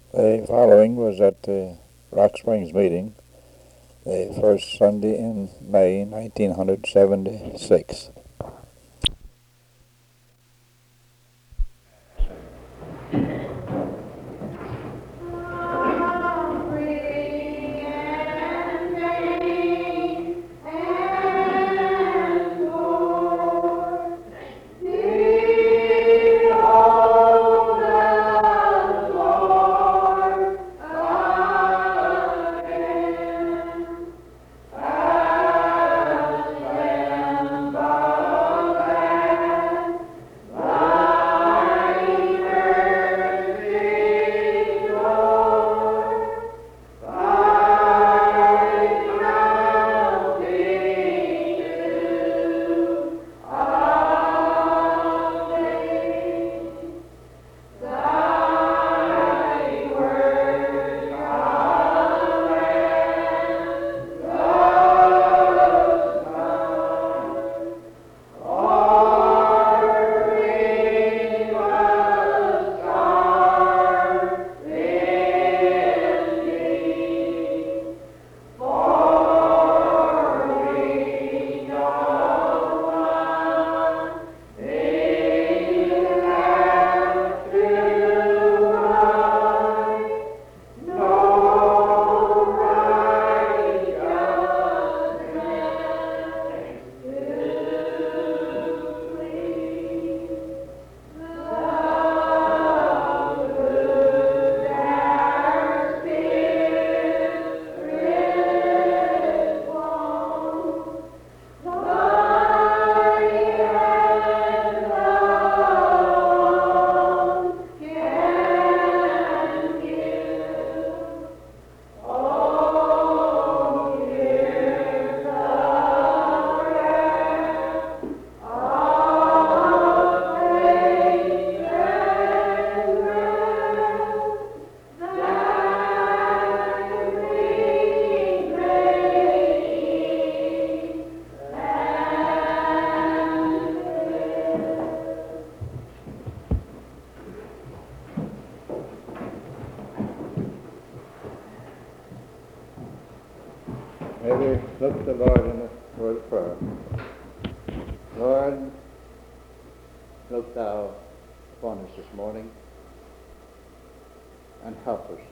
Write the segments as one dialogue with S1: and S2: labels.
S1: The following was at the Rock Springs meeting, the first Sunday in May 1976. May we look to the Lord in a word of prayer. Lord, look thou upon us this morning and help us.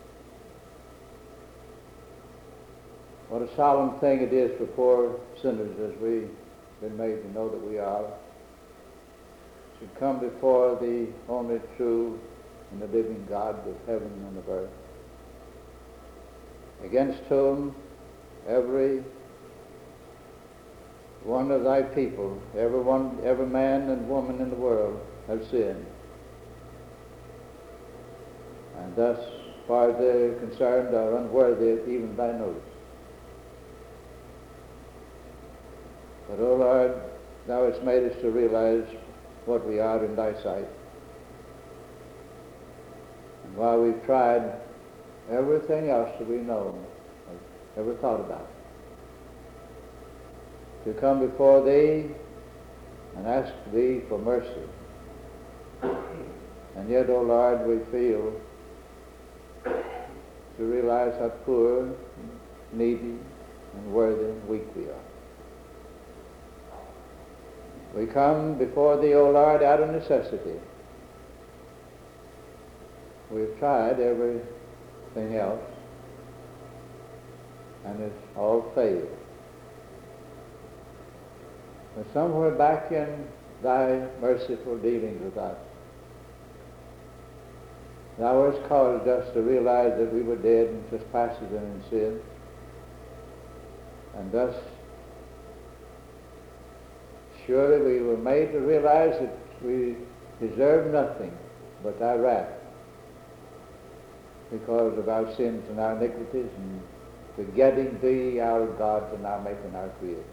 S1: What a solemn thing it is for poor sinners, as we've been made to know that we are, should come before the only true and the living God of heaven and of earth, against whom every one of thy people, every man and woman in the world have sinned. And thus, as far as they're concerned, are unworthy of even thy notice. But, O Lord, thou hast made us to realize what we are in thy sight. And while we've tried everything else that we know, ever thought about, to come before thee and ask thee for mercy. And yet, O Lord, we feel to realize how poor, needy, and worthy and weak we are. We come before thee, O Lord, out of necessity. We've tried everything else, and it's all failed. But somewhere back in thy merciful dealings with us, thou hast caused us to realize that we were dead in trespasses and in sin, and thus surely we were made to realize that we deserve nothing but thy wrath because of our sins and our iniquities, and forgetting thee, our God, and our Maker and our Creator.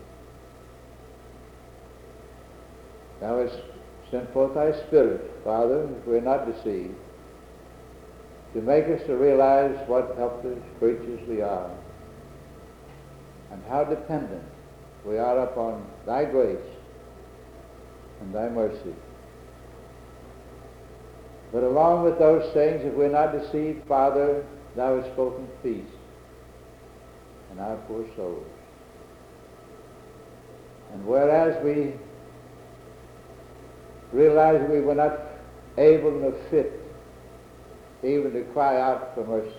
S1: Thou hast sent forth thy Spirit, Father, if we're not deceived, to make us to realize what helpless creatures we are, and how dependent we are upon thy grace and thy mercy. But along with those things, if we're not deceived, Father, thou hast spoken peace in our poor souls. And whereas we realize we were not able nor fit even to cry out for mercy,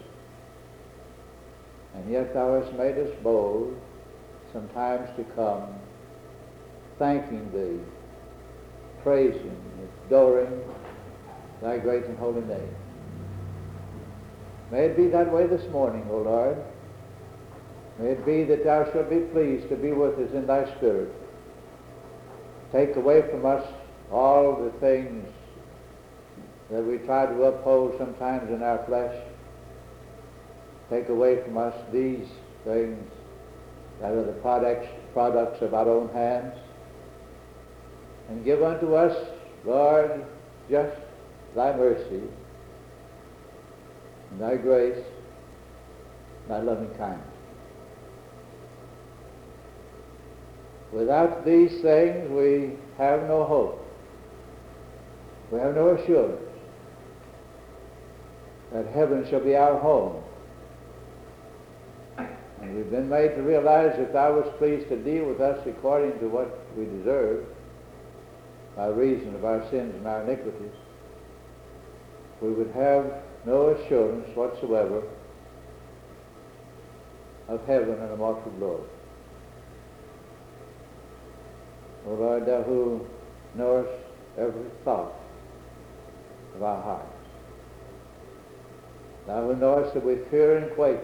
S1: and yet thou hast made us bold sometimes to come, thanking thee, praising, adoring thy great and holy name. May it be that way this morning, O Lord. May it be that thou shalt be pleased to be with us in thy Spirit. Take away from us all the things that we try to uphold sometimes in our flesh. Take away from us these things that are the products of our own hands. And give unto us, Lord, just thy mercy, and thy grace, thy loving kindness. Without these things we have no hope. We have no assurance that heaven shall be our home. And we've been made to realize that thou wast pleased to deal with us according to what we deserve by reason of our sins and our iniquities. We would have no assurance whatsoever of heaven and immortal glory. O Lord, thou who knowest every thought of our hearts, thou who knowest that we fear and quake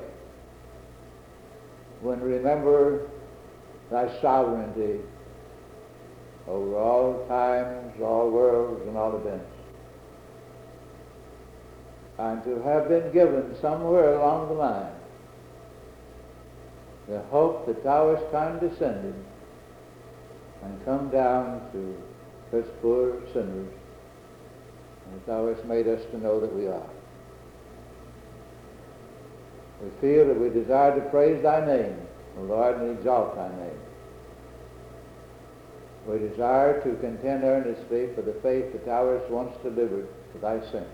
S1: when we remember thy sovereignty over all times, all worlds, and all events, and to have been given somewhere along the line the hope that thou hast condescended and come down to such poor sinners as thou hast made us to know that we are. We feel that we desire to praise thy name, O Lord, and exalt thy name. We desire to contend earnestly for the faith that thou hast once delivered to thy saints.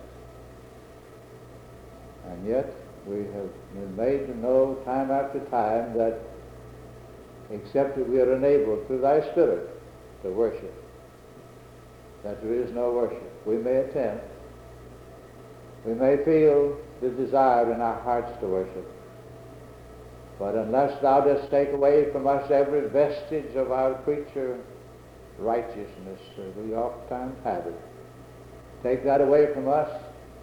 S1: And yet we have been made to know time after time that except that we are enabled through thy Spirit to worship, that there is no worship. We may attempt, we may feel the desire in our hearts to worship, but unless thou dost take away from us every vestige of our creature righteousness, as we oftentimes have it, take that away from us,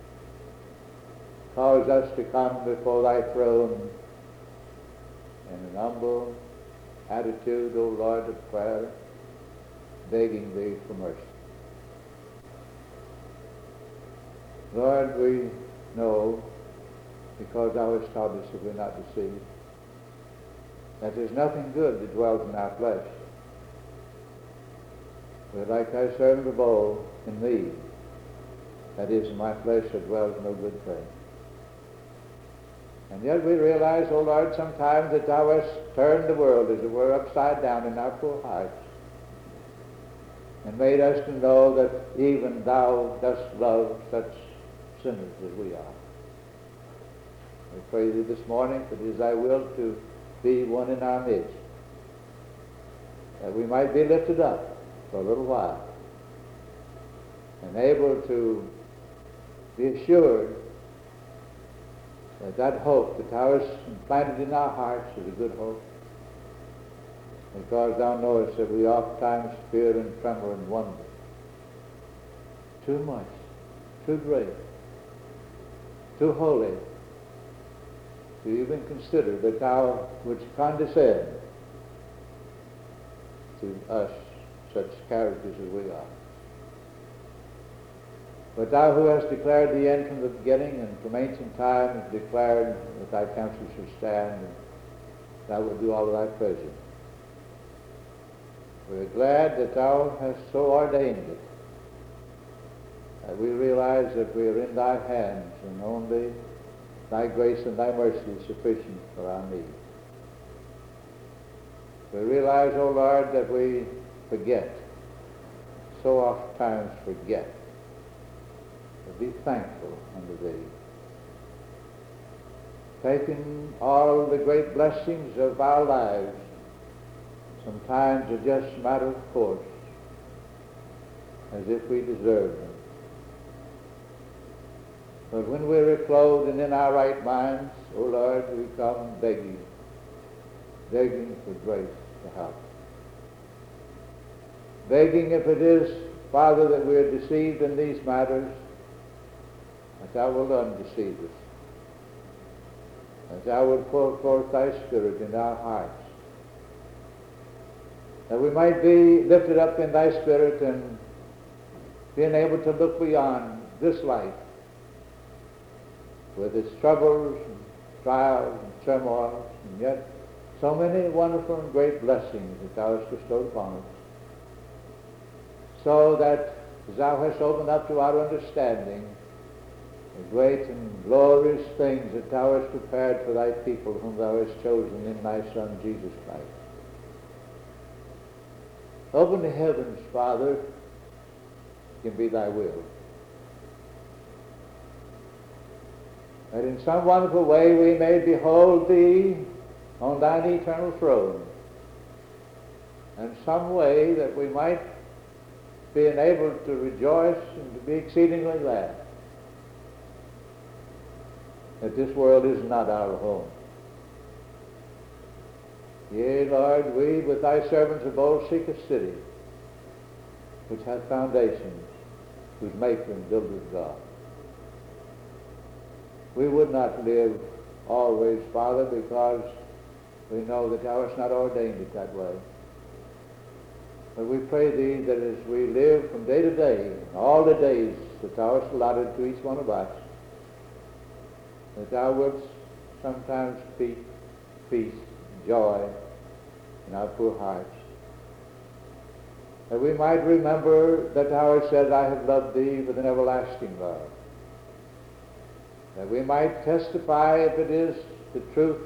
S1: cause us to come before thy throne in an humble attitude, O Lord, of prayer, begging thee for mercy. Lord, we know, because thou hast taught us that we're not deceived, that there's nothing good that dwells in our flesh. But like thy servant of old, in me, that is, in my flesh, that dwells no good thing. And yet we realize, O Lord, sometimes that thou hast turned the world, as it were, upside down in our poor hearts, and made us to know that even thou dost love such sinners as we are. We pray thee this morning that it is thy will to be one in our midst, that we might be lifted up for a little while, and able to be assured that that hope that thou hast implanted in our hearts is a good hope, because thou knowest that we oftentimes fear and tremble and wonder too much, too great, too holy, to even consider that thou wouldst condescend to us, such characters as we are. But thou who hast declared the end from the beginning, and from ancient time hast declared that thy counsel should stand, and thou wilt do all of thy pleasure. We are glad that thou hast so ordained it, that we realize that we are in thy hands, and only thy grace and thy mercy is sufficient for our need. We realize, O Lord, that we forget, so oft times forget, to be thankful unto thee. Taking all the great blessings of our lives, sometimes are just a matter of course, as if we deserve them. But when we're clothed and in our right minds, O Lord, we come begging for grace to help. Begging, if it is, Father, that we are deceived in these matters, that thou wilt undeceive us, that thou wilt pour forth thy Spirit in our hearts, that we might be lifted up in thy Spirit and being able to look beyond this life with its troubles and trials and turmoils, and yet so many wonderful and great blessings that thou hast bestowed upon us, so that as thou hast opened up to our understanding the great and glorious things that thou hast prepared for thy people whom thou hast chosen in thy Son Jesus Christ. Open the heavens, Father, can be thy will. That in some wonderful way we may behold thee on thine eternal throne, and some way that we might be enabled to rejoice and to be exceedingly glad that this world is not our home. Yea, Lord, we with thy servants of old seek a city which hath foundations, whose maker and builder is God. We would not live always, Father, because we know that thou hast not ordained it that way. But we pray thee that as we live from day to day, all the days that thou hast allotted to each one of us, that thou wouldst sometimes speak peace, joy in our poor hearts, that we might remember that thou hast said, I have loved thee with an everlasting love, that we might testify, if it is the truth,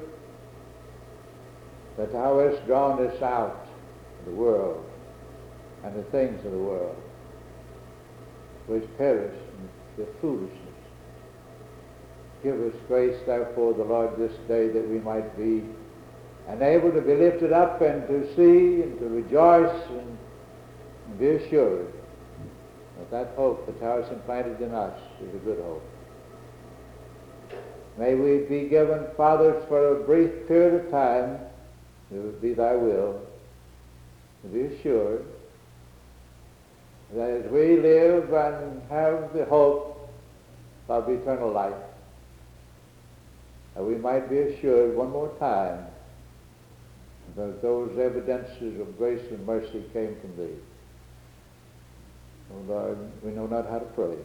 S1: that thou hast drawn us out of the world and the things of the world, which perish in the foolishness. Give us grace, therefore, the Lord, this day, that we might be enabled to be lifted up and to see and to rejoice and be assured that that hope that thou hast implanted in us is a good hope. May we be given, Father, for a brief period of time, it would be thy will, to be assured that as we live and have the hope of eternal life, that we might be assured one more time that those evidences of grace and mercy came from thee. Oh Lord, we know not how to pray.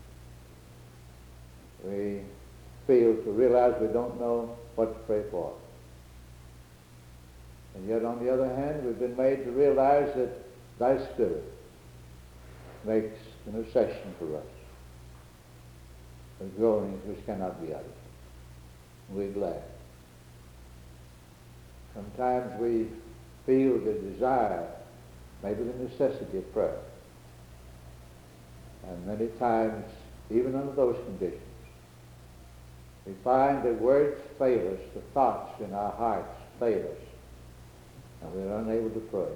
S1: We fail to realize we don't know what to pray for. And yet, on the other hand, we've been made to realize that thy Spirit makes intercession for us with groanings which cannot be uttered. We're glad. Sometimes we feel the desire, maybe the necessity of prayer. And many times, even under those conditions, we find that words fail us, the thoughts in our hearts fail us, and we're unable to pray.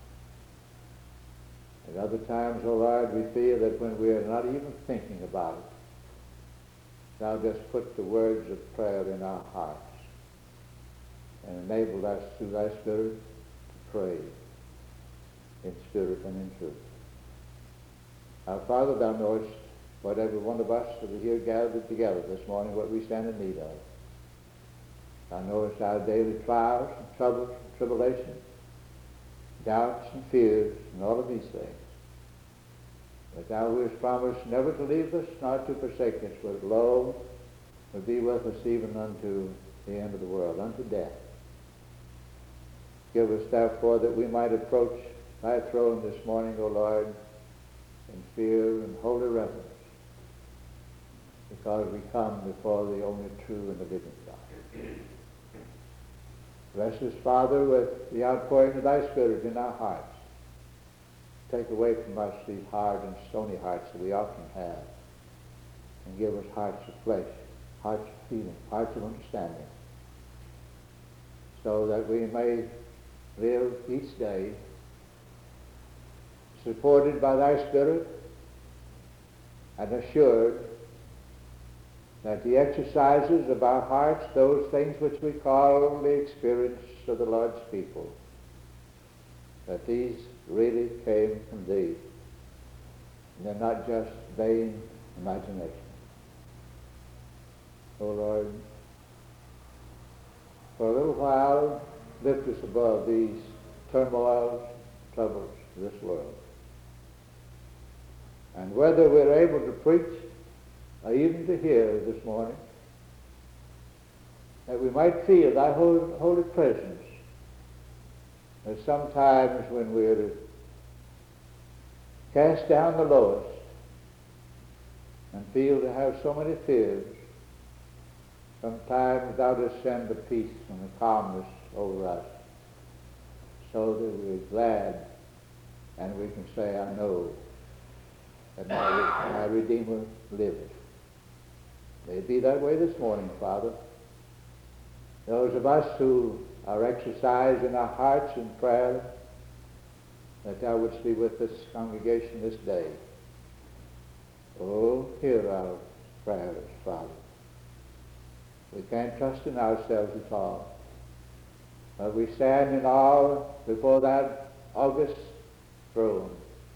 S1: At other times, O Lord, we feel that when we are not even thinking about it, thou just put the words of prayer in our hearts and enable us through thy Spirit to pray in spirit and in truth. Our Father, thou knowest what every one of us that are here gathered together this morning, what we stand in need of. Thou knowest our daily trials and troubles and tribulations, doubts and fears, and all of these things. But thou hast promised never to leave us, nor to forsake us, but lo, will be with us even unto the end of the world, unto death. Give us, therefore, that we might approach thy throne this morning, O Lord, in fear and holy reverence, because we come before the only true and the living God. Bless us, Father, with the outpouring of thy Spirit in our hearts. Take away from us these hard and stony hearts that we often have. and give us hearts of flesh, hearts of feeling, hearts of understanding, so that we may live each day supported by thy Spirit and assured that the exercises of our hearts, those things which we call the experience of the Lord's people, that these really came from thee. And they're not just vain imagination. O Lord, for a little while, lift us above these turmoils, troubles of this world. And whether we're able to preach or even to hear this morning, that we might feel thy holy presence. There's sometimes when we're cast down the lowest and feel to have so many fears, sometimes thou dost send the peace and the calmness over us, so that we're glad and we can say, I know that my Redeemer liveth. May it be that way this morning, Father. Those of us who are exercised in our hearts in prayer, that thou wouldst be with this congregation this day. Oh, hear our prayers, Father. We can't trust in ourselves at all. But we stand in awe before that august throne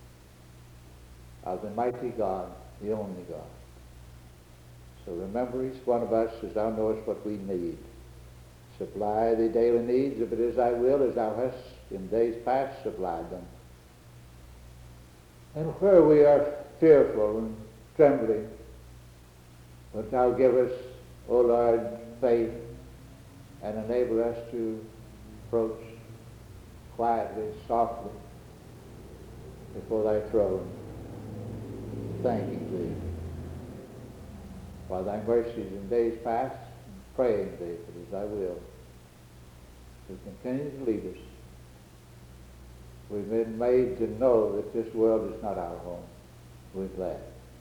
S1: of the mighty God, the only God. So remember each one of us as thou knowest what we need. Supply the daily needs, if it is thy will, as thou hast in days past supplied them. And where we are fearful and trembling, wilt thou give us, O Lord, faith and enable us to approach quietly, softly before thy throne, thanking thee for thy mercies in days past, and praying thee, if it is thy will, to continue to lead us. We've been made to know that this world is not our home. We're glad.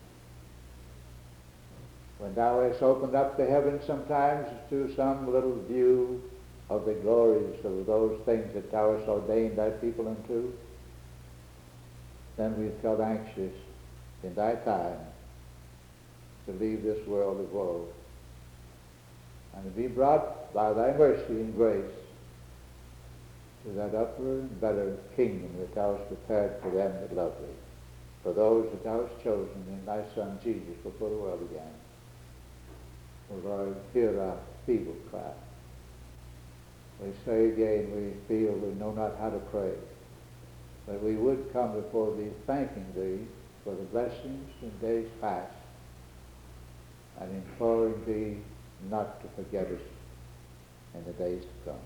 S1: When thou hast opened up the heavens sometimes to some little view of the glories of those things that thou hast ordained thy people unto, then we felt anxious in thy time to leave this world of woe and to be brought by thy mercy and grace to that upper and better kingdom that thou hast prepared for them that love thee, for those that thou hast chosen in thy Son Jesus before the world began. O Lord, hear our feeble cry. We say again, we feel we know not how to pray, but we would come before thee thanking thee for the blessings in days past and imploring thee not to forget us in the days to come.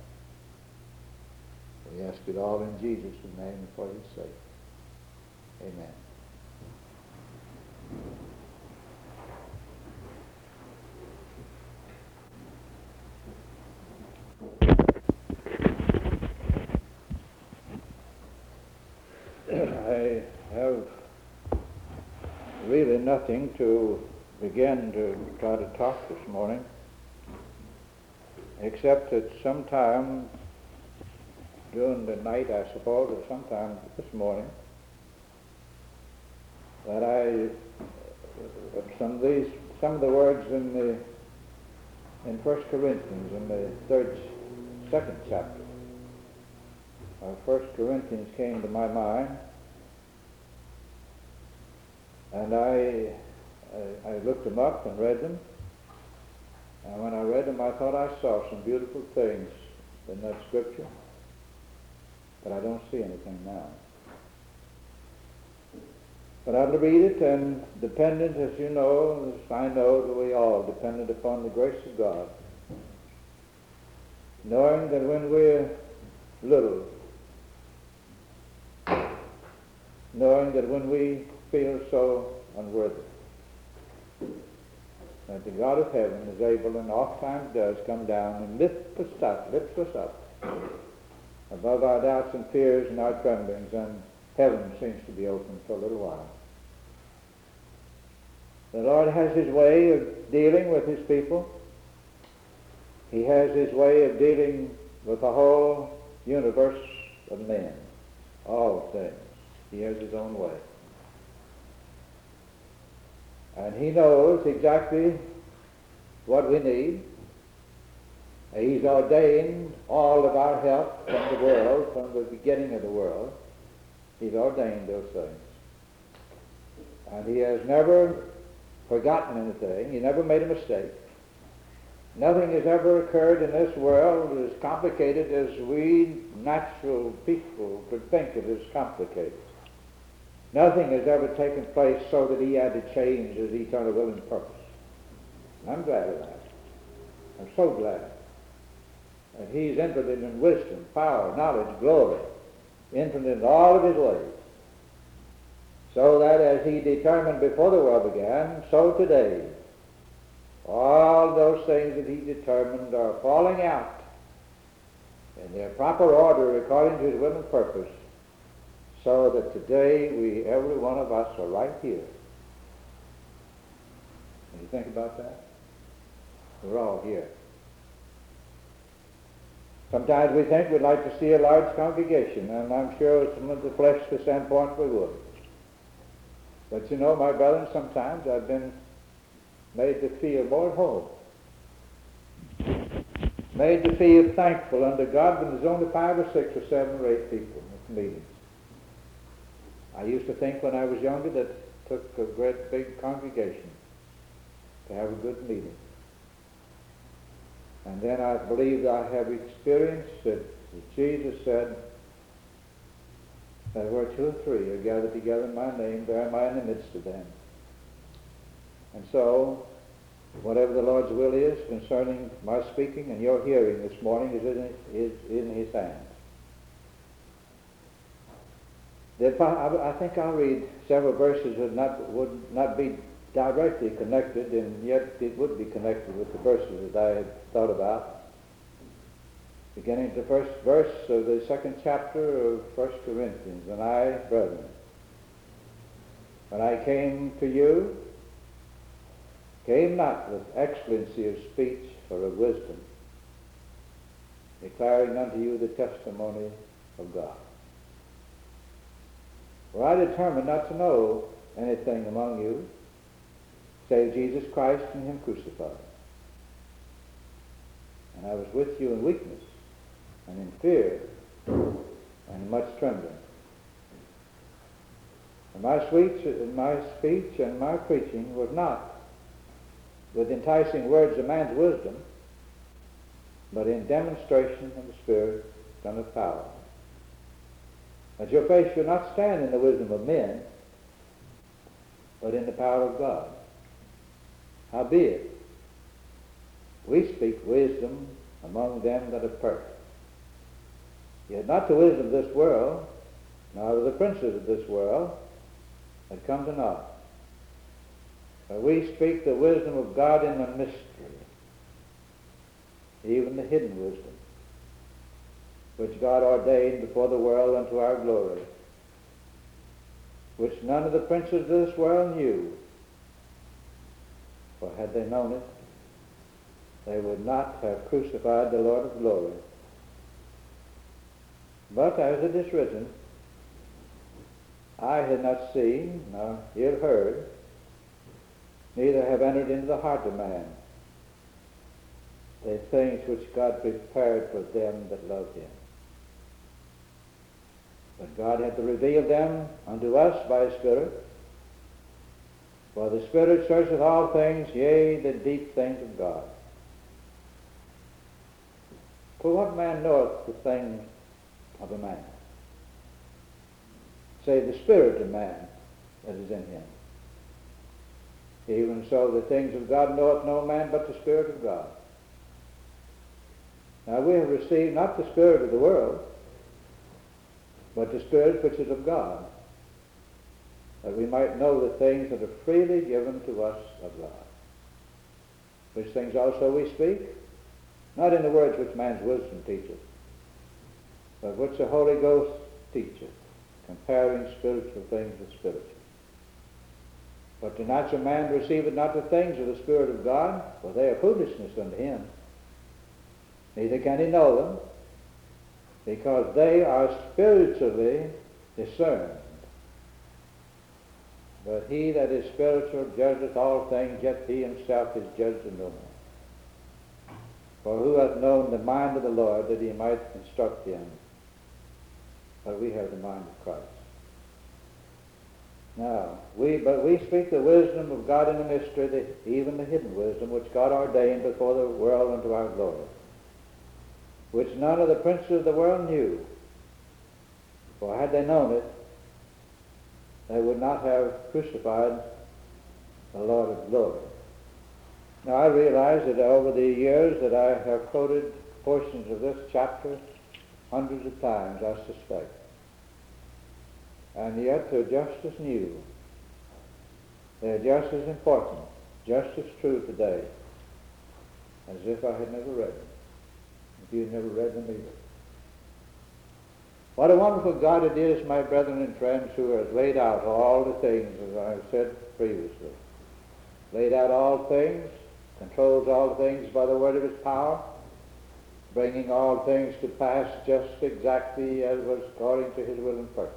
S1: We ask it all in Jesus' name and for his sake. Amen. I have really nothing to begin to try to talk this morning, except that sometime during the night, I suppose, or sometime this morning, that some of the words in 1 Corinthians, in the second chapter of 1 Corinthians came to my mind, and I looked them up and read them, and when I read them, I thought I saw some beautiful things in that scripture, but I don't see anything now. But I'll read it, and dependent, as you know, as I know that we all dependent upon the grace of God, knowing that when we're little, knowing that when we feel so unworthy, that the God of heaven is able and oftentimes does come down and lifts us up above our doubts and fears and our tremblings, and heaven seems to be open for a little while. The Lord has His way of dealing with His people. He has His way of dealing with the whole universe of men, all things. He has His own way. And He knows exactly what we need. He's ordained all of our help from the world, from the beginning of the world. He's ordained those things. And He has never forgotten anything. He never made a mistake. Nothing has ever occurred in this world as complicated as we natural people could think it is complicated. Nothing has ever taken place so that He had to change His eternal will and purpose. And I'm glad of that. I'm so glad. And He's infinite in wisdom, power, knowledge, glory, infinite in all of His ways. So that as He determined before the world began, so today, all those things that He determined are falling out in their proper order according to His will and purpose, so that today every one of us are right here. Can you think about that? We're all here. Sometimes we think we'd like to see a large congregation, and I'm sure from the fleshly standpoint we would. But you know, my brethren, sometimes I've been made to feel more at home, made to feel thankful unto God when there's only 5 or 6 or 7 or 8 people at the meetings. I used to think when I was younger that it took a great big congregation to have a good meeting. And then I believe I have experienced that Jesus said that where 2 or 3 are gathered together in my name, there am I in the midst of them. And so, whatever the Lord's will is concerning my speaking and your hearing this morning is in His hands. I think I'll read several verses that would not be directly connected, and yet it would be connected with the verses that I had thought about. Beginning at the first verse of the 2nd chapter of 1 Corinthians. And I, brethren, when I came to you, came not with excellency of speech or of wisdom, declaring unto you the testimony of God. For I determined not to know anything among you, save Jesus Christ and Him crucified. And I was with you in weakness, and in fear, and in much trembling. And my speech and my preaching was not with enticing words of man's wisdom, but in demonstration of the Spirit and of power. That your faith should not stand in the wisdom of men, but in the power of God. Howbeit, we speak wisdom among them that are perfect. Yet not the wisdom of this world, nor of the princes of this world, that come to naught. But we speak the wisdom of God in the mystery, even the hidden wisdom, which God ordained before the world unto our glory, which none of the princes of this world knew. For had they known it, they would not have crucified the Lord of glory. But as it is written, eye had not seen, nor ear heard, neither have entered into the heart of man the things which God prepared for them that love Him. But God hath revealed them unto us by His Spirit. For the Spirit searcheth all things, yea, the deep things of God. For what man knoweth the things of a man, save the spirit of man that is in him? Even so the things of God knoweth no man but the Spirit of God. Now we have received not the spirit of the world, but the Spirit which is of God, that we might know the things that are freely given to us of God. Which things also we speak, not in the words which man's wisdom teacheth, but which the Holy Ghost teacheth, comparing spiritual things with spiritual. But the natural man receiveth not the things of the Spirit of God, for they are foolishness unto him. Neither can he know them, because they are spiritually discerned. But he that is spiritual judgeth all things, yet he himself is judged of no man. For who hath known the mind of the Lord, that he might instruct him? But we have the mind of Christ. Now, we speak the wisdom of God in the mystery, even the hidden wisdom, which God ordained before the world unto our glory, which none of the princes of the world knew. For had they known it, they would not have crucified the Lord of glory. Now, I realize that over the years that I have quoted portions of this chapter hundreds of times, I suspect. And yet they're just as new. They're just as important, just as true today, as if I had never read them, if you had never read them either. What a wonderful God it is, my brethren and friends, who has laid out all the things, as I have said previously. Laid out all things, controls all things by the word of his power, bringing all things to pass just exactly as was according to his will and purpose.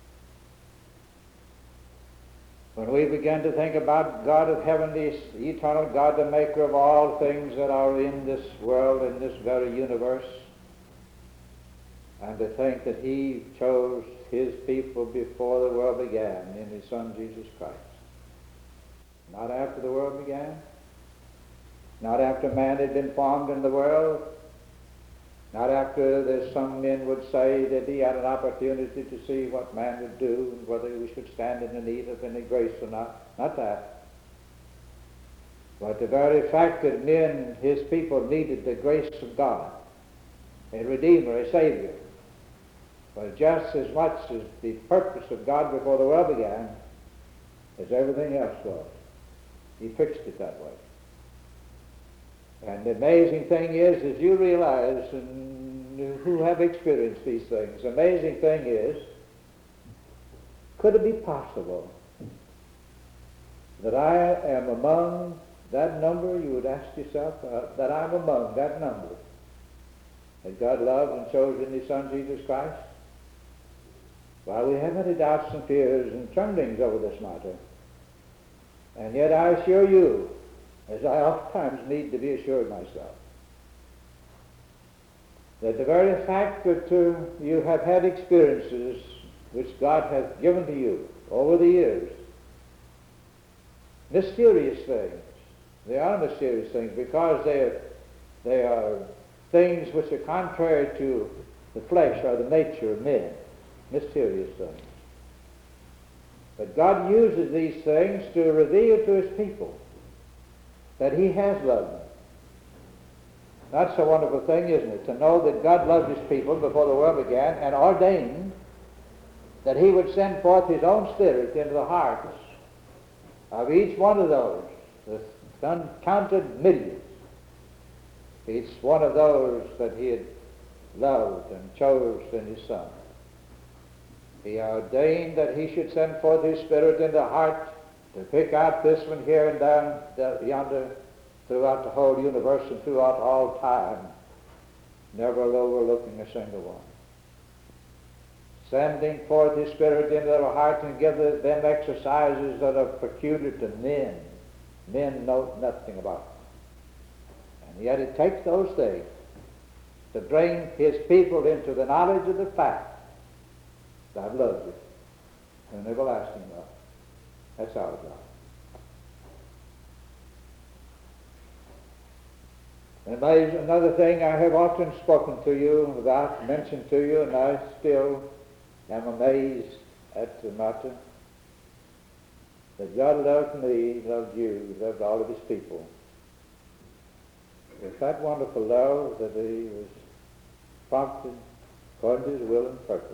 S1: When we begin to think about God of heaven, the eternal God, the maker of all things that are in this world, in this very universe, and to think that he chose his people before the world began in his Son Jesus Christ. Not after the world began, not after man had been formed in the world, not after, as some men would say, that he had an opportunity to see what man would do and whether we should stand in the need of any grace or not. Not that. But the very fact that men, his people, needed the grace of God, a Redeemer, a Savior, was just as much as the purpose of God before the world began as everything else was. He fixed it that way. And the amazing thing is you realize, and who have experienced these things, the amazing thing is, could it be possible that I am among that number? You would ask yourself, that I'm among that number that God loved and chose in his Son Jesus Christ? Well, we have many doubts and fears and tremblings over this matter. And yet I assure you, as I oftentimes need to be assured myself, that the very fact that you have had experiences which God has given to you over the years, mysterious things, they are mysterious things because they are things which are contrary to the flesh or the nature of men, mysterious things. But God uses these things to reveal to his people that he has loved them. That's a wonderful thing, isn't it? To know that God loved his people before the world began and ordained that he would send forth his own Spirit into the hearts of each one of those, the uncounted millions, each one of those that he had loved and chose in his Son. He ordained that he should send forth his Spirit into the heart to pick out this one here and down yonder throughout the whole universe and throughout all time, never overlooking a single one. Sending forth his Spirit into their heart and give them exercises that are peculiar to men. Men know nothing about them. And yet it takes those things to bring his people into the knowledge of the fact that I've loved you with an everlasting love. That's our God. And there's another thing I have often spoken to you about, mentioned to you, and I still am amazed at the matter, that God loved me, loved you, loved all of his people with that wonderful love that he was prompted according to his will and purpose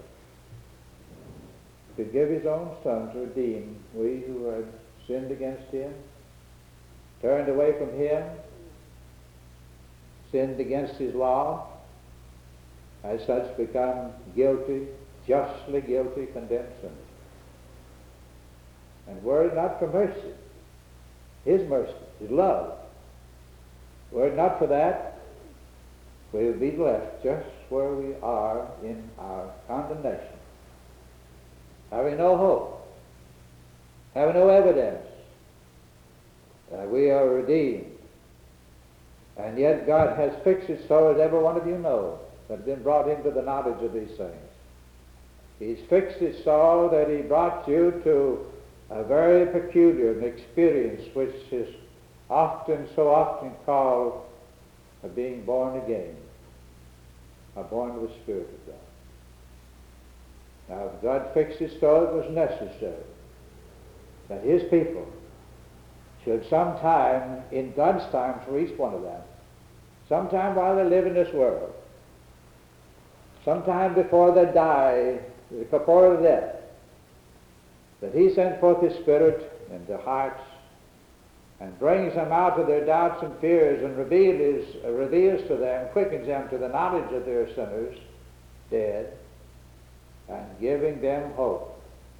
S1: to give his own Son to redeem we who had sinned against him, turned away from him, sinned against his law, as such become guilty, justly guilty, condemned sinners. And were it not for mercy, His mercy, His love. Were it not for that, we would be left just where we are in our condemnation, having no hope, having no evidence that we are redeemed. And yet God has fixed it so, as every one of you know, that have been brought into the knowledge of these things. He's fixed it so that He brought you to a very peculiar experience, which is so often called a being born again, or born of the Spirit of God. Now, if God fixed it so, it was necessary that His people should sometime, in God's time for each one of them, sometime while they live in this world, sometime before they die, the corporeal death, that He sent forth His Spirit into hearts and brings them out of their doubts and fears and reveals to them, quickens them to the knowledge of their sinners, dead, and giving them hope,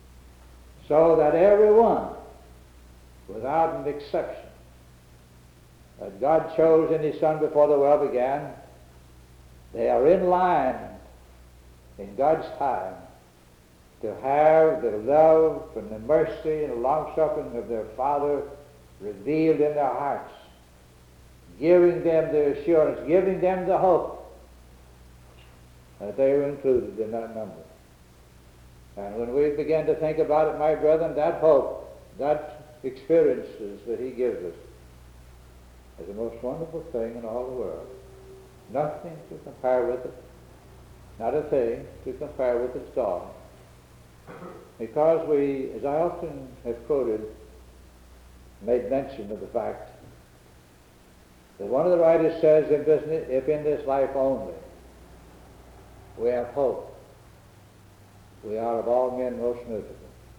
S1: so that everyone, without an exception, that God chose in His Son before the world began, they are in line in God's time to have the love and the mercy and the long-suffering of their Father revealed in their hearts, giving them the assurance, giving them the hope that they were included in that number. And when we begin to think about it, my brethren, that hope, that experiences that He gives us is the most wonderful thing in all the world. Nothing to compare with it, not a thing to compare with its God. Because we, as I often have quoted, made mention of the fact that one of the writers says, if in this life only we have hope, we are of all men most miserable.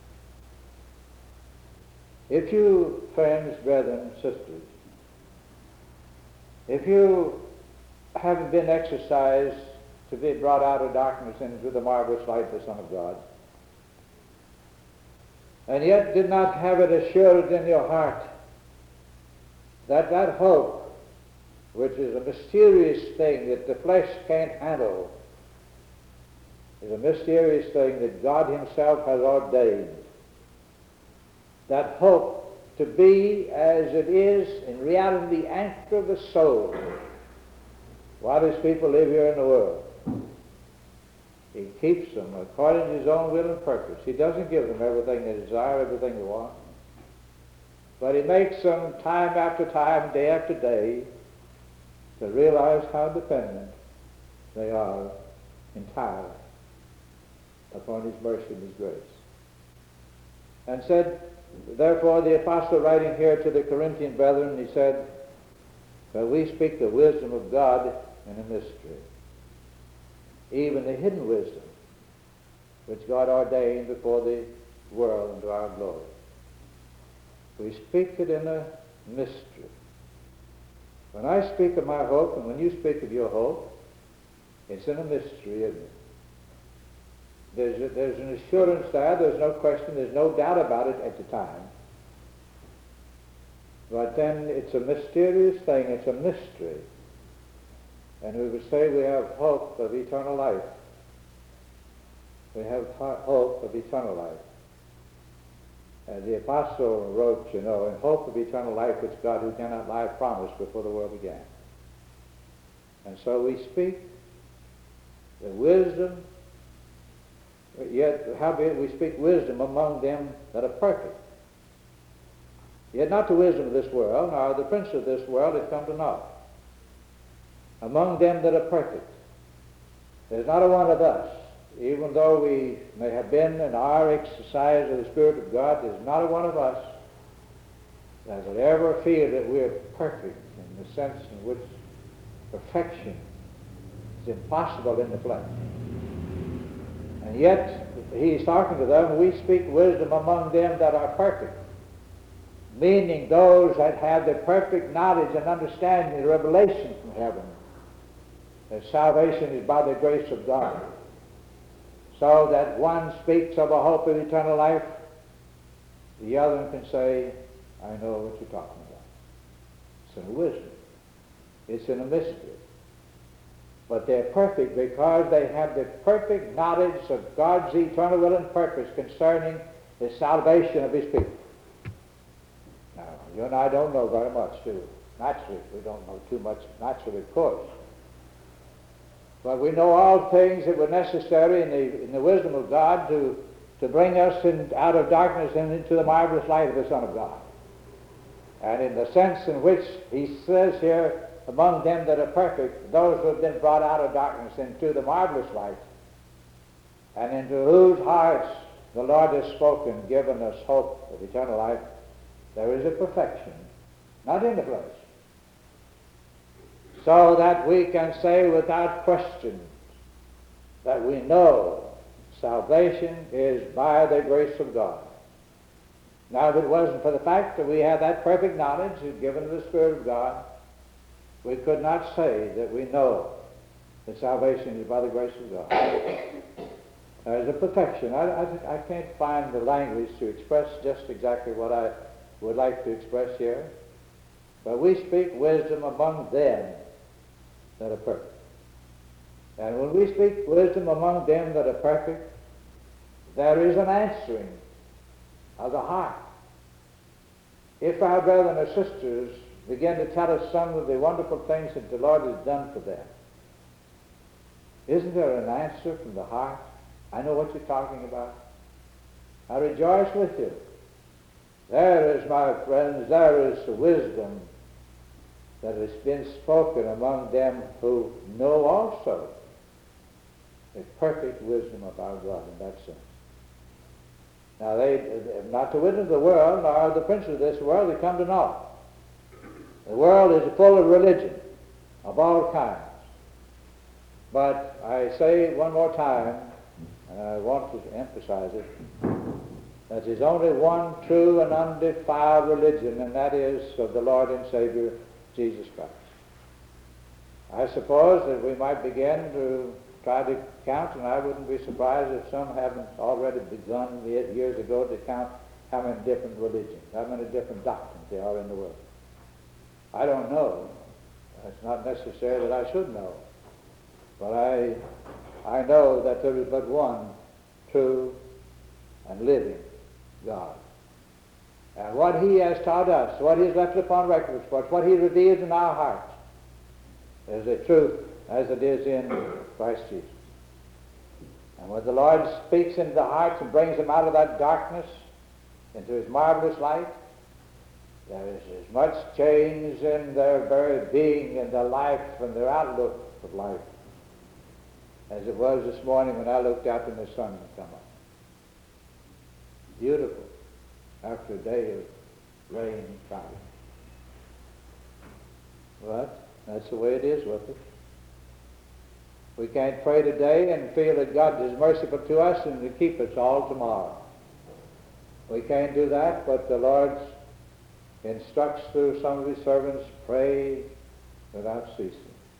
S1: If you, friends, brethren, sisters, if you haven't been exercised to be brought out of darkness into the marvelous light of the Son of God, and yet did not have it assured in your heart that that hope, which is a mysterious thing that the flesh can't handle, is a mysterious thing that God Himself has ordained, that hope to be as it is in reality the anchor of the soul while His people live here in the world. He keeps them according to His own will and purpose. He doesn't give them everything they desire, everything they want. But He makes them time after time, day after day, to realize how dependent they are entirely upon His mercy and His grace. And said, therefore, the apostle writing here to the Corinthian brethren, he said, but we speak the wisdom of God in a mystery, even the hidden wisdom which God ordained before the world unto our glory. We speak it in a mystery. When I speak of my hope, and when you speak of your hope, it's in a mystery, isn't it? There's an assurance there's no question, there's no doubt about it at the time. But then it's a mysterious thing, it's a mystery. And we would say we have hope of eternal life. We have hope of eternal life. And the apostle wrote, in hope of eternal life which God who cannot lie promised before the world began. And so we speak the wisdom, yet howbeit we speak wisdom among them that are perfect. Yet not the wisdom of this world, nor the prince of this world has come to naught. Among them that are perfect. There's not a one of us, even though we may have been in our exercise of the Spirit of God, there's not a one of us that will ever feel that we're perfect in the sense in which perfection is impossible in the flesh. And yet, he's talking to them, we speak wisdom among them that are perfect, meaning those that have the perfect knowledge and understanding, the revelation from heaven, that salvation is by the grace of God. So that one speaks of a hope of eternal life, the other can say, I know what you're talking about. It's in a wisdom. It's in a mystery. But they're perfect because they have the perfect knowledge of God's eternal will and purpose concerning the salvation of his people. Now, you and I don't know very much, do we? Naturally, we don't know too much naturally, of course. But we know all things that were necessary in the wisdom of God to bring us out of darkness and into the marvelous light of the Son of God. And in the sense in which he says here, among them that are perfect, those who have been brought out of darkness into the marvelous light, and into whose hearts the Lord has spoken, given us hope of eternal life, there is a perfection, not in the flesh, so that we can say without question that we know salvation is by the grace of God. Now, if it wasn't for the fact that we have that perfect knowledge given to the Spirit of God, we could not say that we know that salvation is by the grace of God. There's a perfection. I can't find the language to express just exactly what I would like to express here, but we speak wisdom among them that are perfect. And when we speak wisdom among them that are perfect, there is an answering of the heart. If our brethren or sisters begin to tell us some of the wonderful things that the Lord has done for them, isn't there an answer from the heart? I know what you're talking about. I rejoice with you. There is, my friends, there is wisdom that has been spoken among them who know also the perfect wisdom of our God in that sense. Now, not the wisdom of the world, nor the princes of this world, they come to naught. The world is full of religion of all kinds. But I say one more time, and I want to emphasize it, that there's only one true and undefiled religion, and that is of the Lord and Savior, Jesus Christ. I suppose that we might begin to try to count, and I wouldn't be surprised if some haven't already begun years ago to count how many different religions, how many different doctrines there are in the world. I don't know. It's not necessary that I should know. But I know that there is but one true and living God. And what he has taught us, what he has left upon record for us, what he reveals in our hearts, is the truth as it is in Christ Jesus. And when the Lord speaks into the hearts and brings them out of that darkness into his marvelous light, there is as much change in their very being and their life and their outlook of life as it was this morning when I looked out and the sun had come up. Beautiful after a day of rain and cloud. But that's the way it is with us. We can't pray today and feel that God is merciful to us and to keep us all tomorrow. We can't do that, but the Lord instructs through some of his servants, pray without ceasing.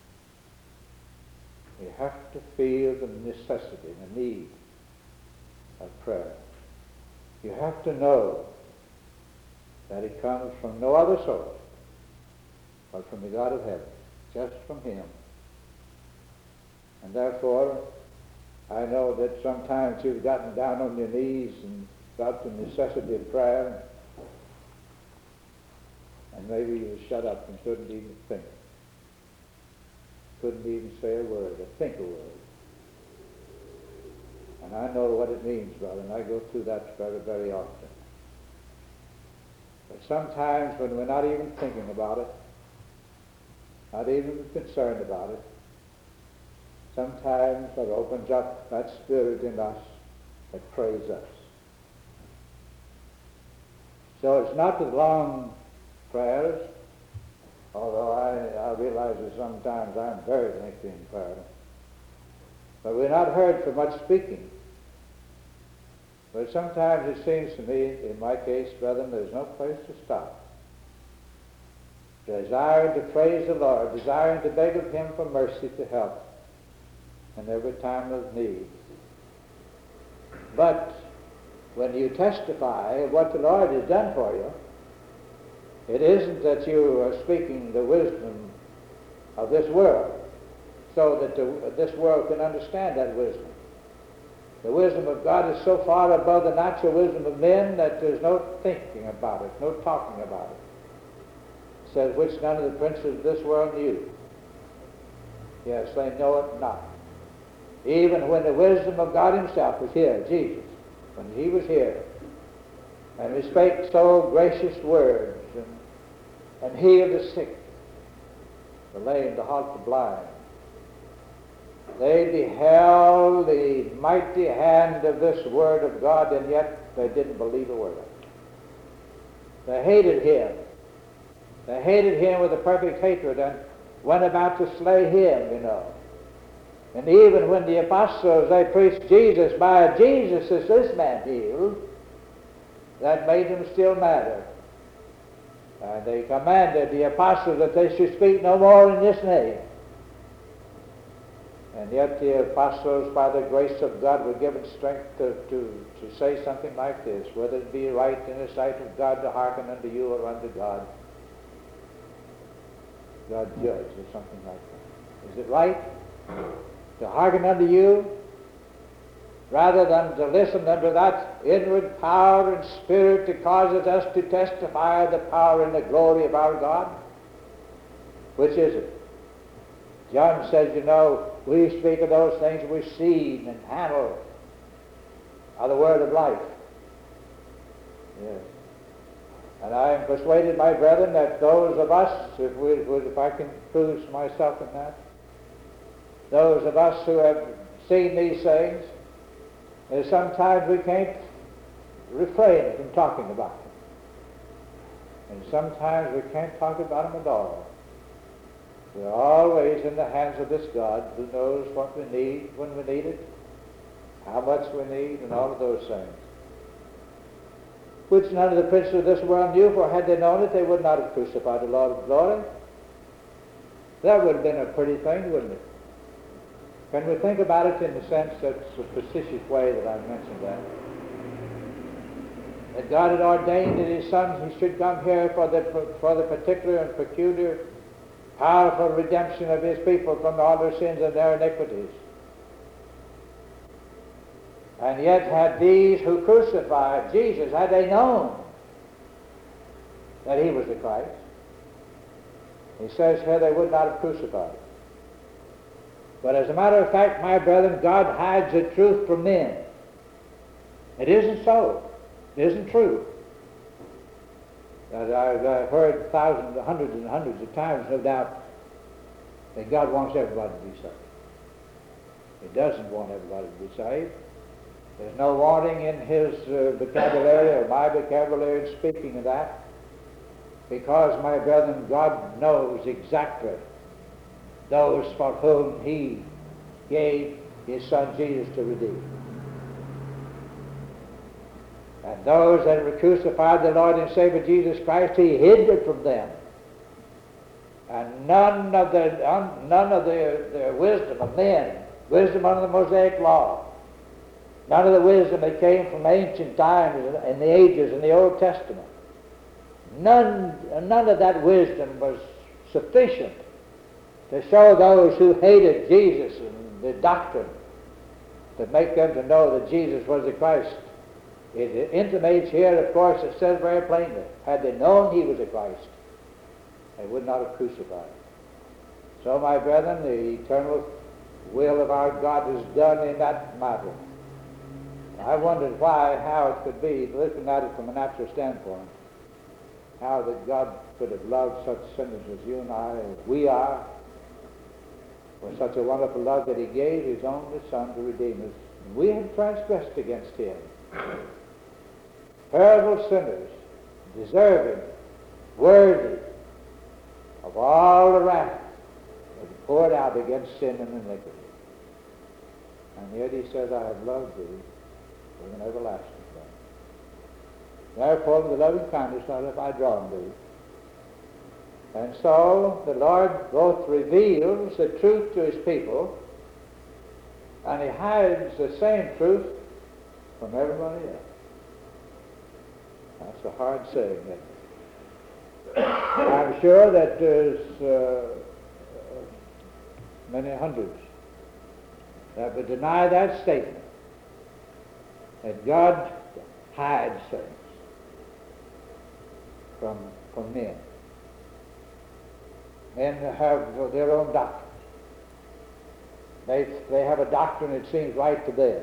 S1: You have to feel the necessity, the need of prayer. You have to know that it comes from no other source but from the God of heaven, just from him. And therefore, I know that sometimes you've gotten down on your knees and felt the necessity of prayer, and maybe you shut up and couldn't even think. Couldn't even say a word or think a word. And I know what it means, brother, and I go through that very, very often. But sometimes when we're not even thinking about it, not even concerned about it, sometimes it opens up that spirit in us that prays us. So it's not the long prayers, although I realize that sometimes I'm very lengthy in prayer. But we're not heard for much speaking. But sometimes it seems to me, in my case, brethren, there's no place to stop. Desiring to praise the Lord, desiring to beg of him for mercy to help in every time of need. But when you testify of what the Lord has done for you, It isn't that you are speaking the wisdom of this world so that this world can understand that wisdom. The wisdom of God is so far above the natural wisdom of men that there's no thinking about it, no talking about it. It says, which none of the princes of this world knew. Yes, they know it not. Even when the wisdom of God himself was here, Jesus, when he was here, and he spake so gracious words, and healed the sick, the lame, the halt, the blind, they beheld the mighty hand of this word of God, and yet they didn't believe a word of it. They hated him. They hated him with a perfect hatred and went about to slay him, you know. And even when the apostles, they preached Jesus, by Jesus is this man healed, that made them still madder. And they commanded the apostles that they should speak no more in this name. And yet the apostles, by the grace of God, were given strength to say something like this, whether it be right in the sight of God to hearken unto you or unto God. God judge, or something like that. Is it right to hearken unto you rather than to listen unto that inward power and spirit that causes us to testify of the power and the glory of our God? Which is it? John says, you know, we speak of those things we've seen and handled of the word of life. Yes. And I am persuaded, my brethren, that those of us, if I can include myself in that, those of us who have seen these things, that sometimes we can't refrain from talking about them. And sometimes we can't talk about them at all. We're always in the hands of this God who knows what we need, when we need it, how much we need, and all of those things. Which none of the princes of this world knew, for had they known it, they would not have crucified the Lord of glory. That would have been a pretty thing, wouldn't it? Can we think about it in the sense that's the facetious way that I've mentioned that? That God had ordained that his Son, he should come here for the particular and peculiar powerful redemption of his people from all their sins and their iniquities. And yet had these who crucified Jesus, had they known that he was the Christ, he says here they would not have crucified. But as a matter of fact, my brethren, God hides the truth from men. It isn't so. It isn't true. As I've heard thousands, hundreds and hundreds of times, no doubt, that God wants everybody to be saved. He doesn't want everybody to be saved. There's no wanting in his vocabulary or my vocabulary speaking of that, because, my brethren, God knows exactly those for whom he gave his Son Jesus to redeem. And those that were crucified the Lord and Savior Jesus Christ, he hid it from them. And none of the wisdom of men, wisdom under the Mosaic law, none of the wisdom that came from ancient times and the ages in the Old Testament, none of that wisdom was sufficient to show those who hated Jesus and the doctrine, to make them to know that Jesus was the Christ. It intimates here, of course, it says very plainly, had they known he was the Christ, they would not have crucified. So, my brethren, the eternal will of our God is done in that matter. I wondered how it could be, looking at it from a natural standpoint, how that God could have loved such sinners as you and I, as we are, for such a wonderful love that he gave his only Son to redeem us. And we had transgressed against him. Terrible sinners, deserving, worthy of all the wrath that he poured out against sin and iniquity. And yet he says, I have loved thee with an everlasting love. Therefore, with the loving kindness have I drawn thee. And so the Lord both reveals the truth to his people, and he hides the same truth from everybody else. That's a hard saying, isn't it? I'm sure that there's many hundreds that would deny that statement, that God hides things from men. Men have their own doctrine. They have a doctrine that seems right to them.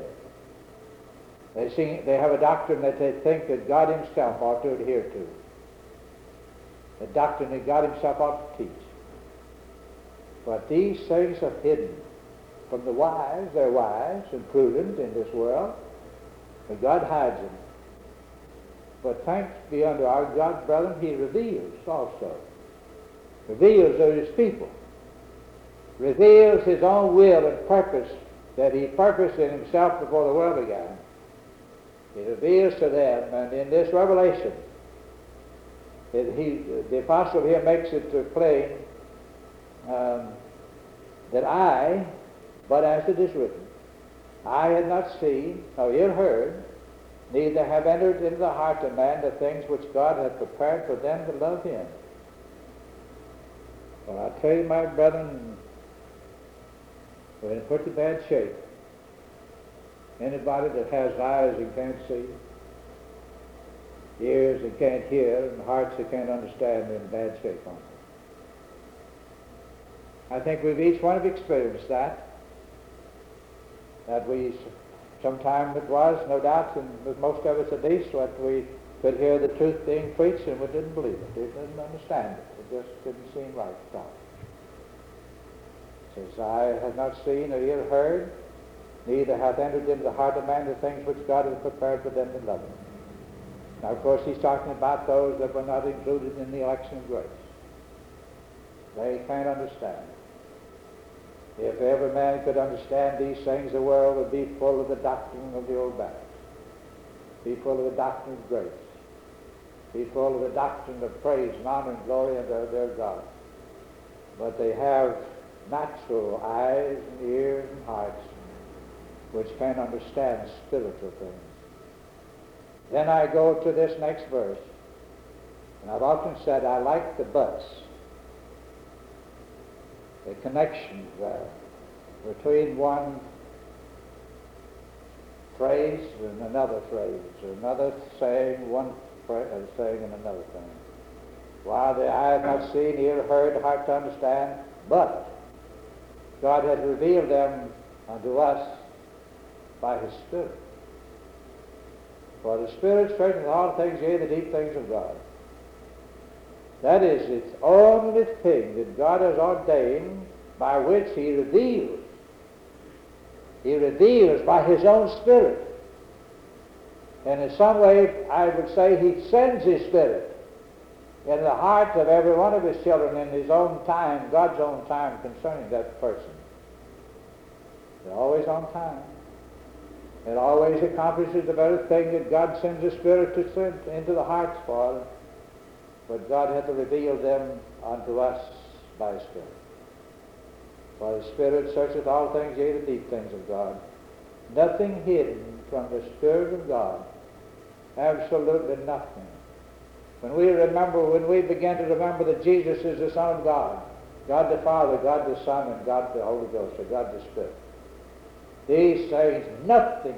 S1: They have a doctrine that they think that God himself ought to adhere to. A doctrine that God himself ought to teach. But these things are hidden from the wise. They're wise and prudent in this world, but God hides them. But thanks be unto our God, brethren, he reveals also. Reveals to his people. Reveals his own will and purpose that he purposed in himself before the world began. He reveals to them, and in this revelation, the apostle here makes it plain that but as it is written, I had not seen, nor ear heard, neither have entered into the heart of man the things which God hath prepared for them that love him. Well, I tell you, my brethren, we're in pretty bad shape. Anybody that has eyes that can't see, ears that can't hear, and hearts that can't understand, are in bad shape on it. I think we've each one have experienced that we, sometime it was, no doubt, and with most of us at least, that we could hear the truth being preached and we didn't believe it. We didn't understand it. It just didn't seem right at all. It says, I have not seen or ear heard, neither hath entered into the heart of man the things which God hath prepared for them that love him. Now, of course, he's talking about those that were not included in the election of grace. They can't understand. If every man could understand these things, the world would be full of the doctrine of the old Baptist, be full of the doctrine of grace, be full of the doctrine of praise and honor and glory unto their God. But they have natural eyes and ears and hearts which can't understand spiritual things. Then I go to this next verse, and I've often said I like the buts, the connections there between one phrase and another phrase, or another saying, one saying and another thing. While the eye have not seen, ear heard, heart to understand, but God has revealed them unto us by his Spirit. For the Spirit searcheth all things, yea, the deep things of God. That is its only thing that God has ordained by which he reveals. He reveals by his own Spirit. And in some way, I would say he sends his Spirit in the heart of every one of his children in his own time, God's own time concerning that person. They're always on time. It always accomplishes the very thing that God sends his Spirit to send into the hearts for. But God hath revealed them unto us by his Spirit. For the Spirit searcheth all things, yea, the deep things of God. Nothing hidden from the Spirit of God. Absolutely nothing. When we begin to remember that Jesus is the Son of God, God the Father, God the Son, and God the Holy Ghost, or God the Spirit, these things, nothing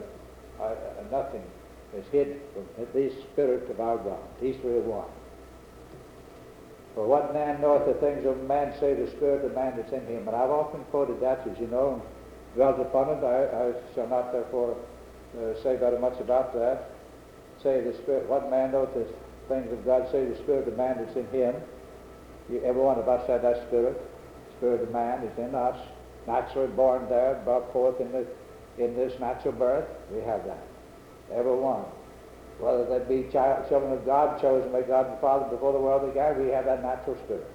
S1: is hid from the Spirit of our God. These three are one. For what man knoweth the things of man, save the Spirit of man that's in him? And I've often quoted that, as you know, and dwelt upon it. I shall not therefore say very much about that. Say the Spirit, what man knoweth the things of God, save the Spirit of man that's in him? Every one of us have that Spirit. The Spirit of man is in us. Naturally born there, brought forth in this natural birth, we have that. Every one. Whether that be children of God, chosen by God the Father before the world began, we have that natural Spirit.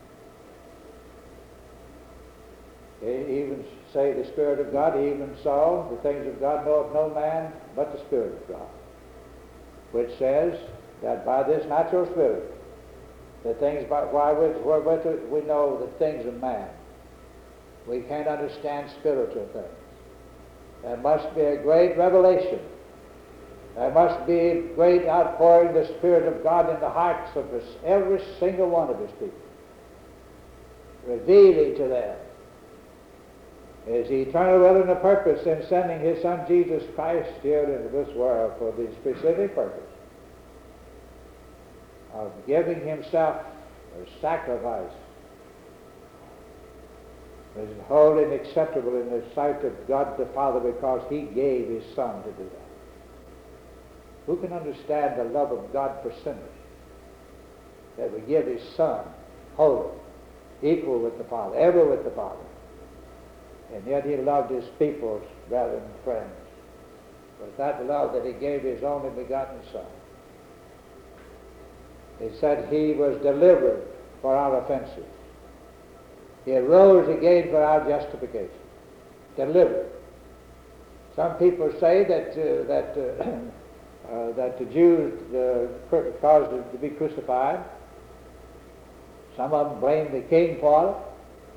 S1: He even say the Spirit of God, he even saw the things of God knoweth no man but the Spirit of God, which says that by this natural Spirit, the things wherewith we know the things of man, we can't understand spiritual things. There must be a great revelation There must be a great outpouring of the Spirit of God in the hearts of every single one of His people, revealing to them His eternal will and the purpose in sending His Son Jesus Christ here into this world for the specific purpose of giving Himself as sacrifice, is holy and acceptable in the sight of God the Father, because He gave His Son to do that. Who can understand the love of God for sinners, that would give His Son holy, equal with the Father, ever with the Father, and yet He loved His people, brethren and friends, with that love that He gave His only begotten Son. He said He was delivered for our offenses. He arose again for our justification. Delivered. Some people say that the Jews caused Him to be crucified. Some of them blame the king for it,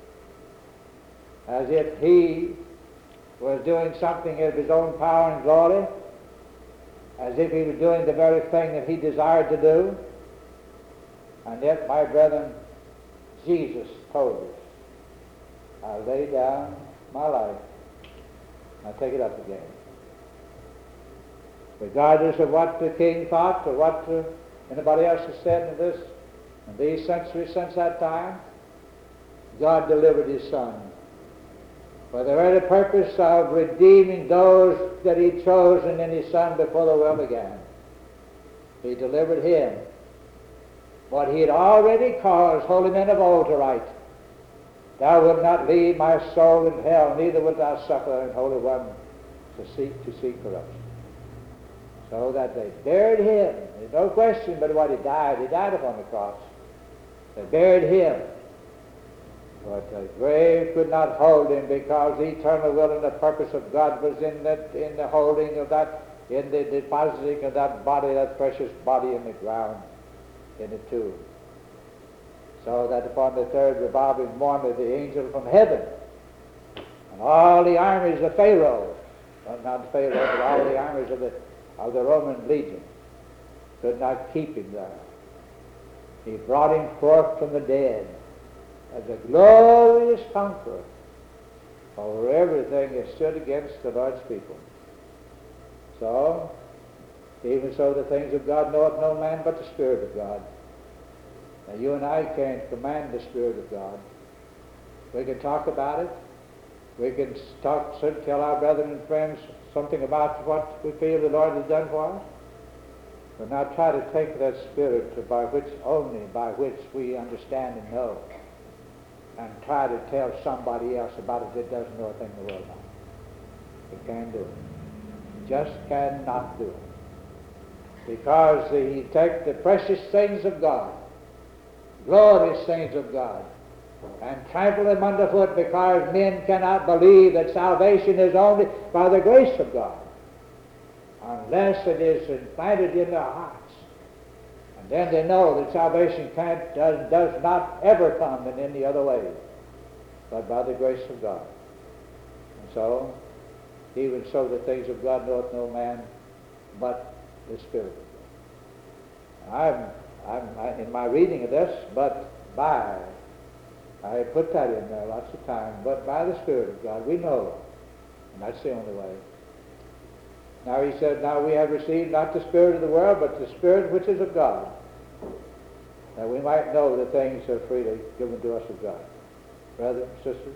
S1: as if he was doing something of his own power and glory, as if he was doing the very thing that he desired to do. And yet, my brethren, Jesus told us, I lay down my life, I take it up again. Regardless of what the king thought or what anybody else has said in this, in these centuries since that time, God delivered His Son for the very purpose of redeeming those that He chosen in His Son before the world began. He delivered Him. But He had already caused holy men of old to write, Thou wilt not leave my soul in hell, neither wilt thou suffer an holy one to see corruption. So that they buried Him. There's no question but what He died. He died upon the cross. They buried Him. But the grave could not hold Him, because the eternal will and the purpose of God was in the holding of that, in the depositing of that body, that precious body in the ground, in the tomb. So that upon the third revolving morning, the angel from heaven and all the armies of Pharaoh, well, not Pharaoh, but all the armies of the Roman legion, could not keep Him there. He brought Him forth from the dead as a glorious conqueror over everything that stood against the Lord's people. So, even so the things of God knoweth no man but the Spirit of God. Now, you and I can't command the Spirit of God. We can talk about it. We can tell our brethren and friends something about what we feel the Lord has done for us. But now try to take that Spirit by which we understand and know, and try to tell somebody else about it that doesn't know a thing in the world about it. You can't do it. You just cannot do it. Because He takes the precious things of God, glorious things of God, and trample them underfoot, because men cannot believe that salvation is only by the grace of God, unless it is implanted in their hearts. And then they know that salvation does not ever come in any other way but by the grace of God. And so, even so the things of God knoweth no man but the Spirit of God. I'm in my reading of this, but by, I put that in there lots of time, but by the Spirit of God we know, and that's the only way. Now He said, now we have received not the spirit of the world, but the Spirit which is of God, that we might know the things that are freely given to us of God. Brothers and sisters,